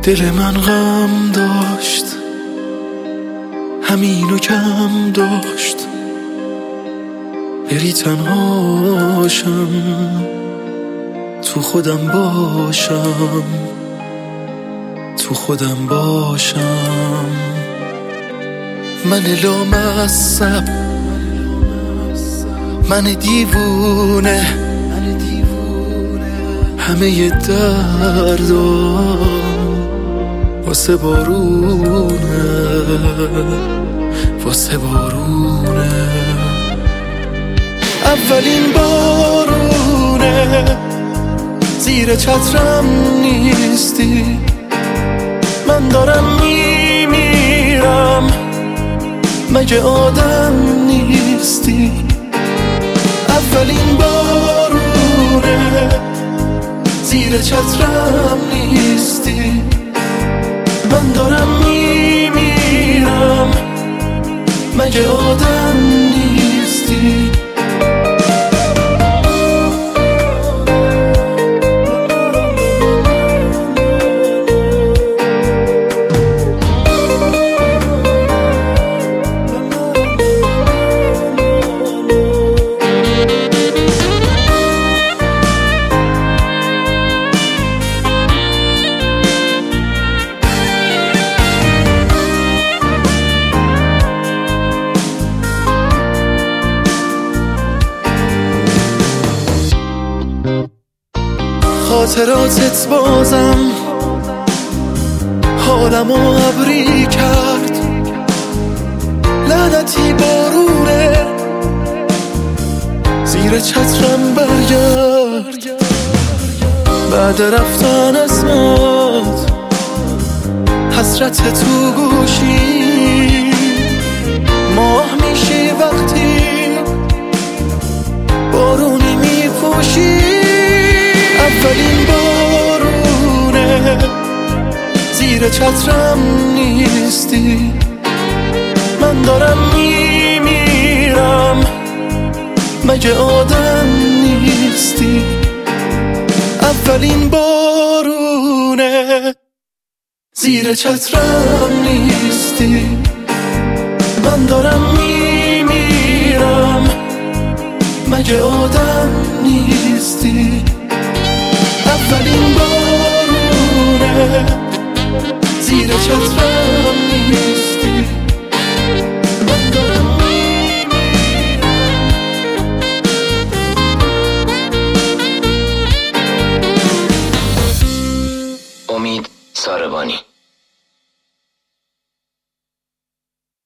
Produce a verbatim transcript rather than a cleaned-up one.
دل من غم داشت، همینو کم داشت، بری تنهاشم، تو خودم باشم، تو خودم باشم. من لامصب، من دیوونه، همه دردام واسه بارونه، واسه بارونه. اولین بارونه، زیر چترم نیستی، من دارم میمیرم، مگه آدم نیستی؟ اولین بارونه، زیر چترم نیستی، من دارم میمیرم، مگه آدم نیستی؟ خاطراتت بازم حالمو ابری کرد، لعنتی بارونه، زیر چترم برگرد. بعد رفتن اسمت، حسرت تو گوشی، ماه میشی وقتی بارونی میپوشی. اولین بارونه، زیر چترم نیستی، من دارم میمیرم، مگه آدم نیستی؟ اولین بارونه، زیر چترم نیستی، من دارم میمیرم، مگه آدم نیستی؟ اولین بارونه، زیر چترم نیستی، من دارم میمیرم. امید ساربانی.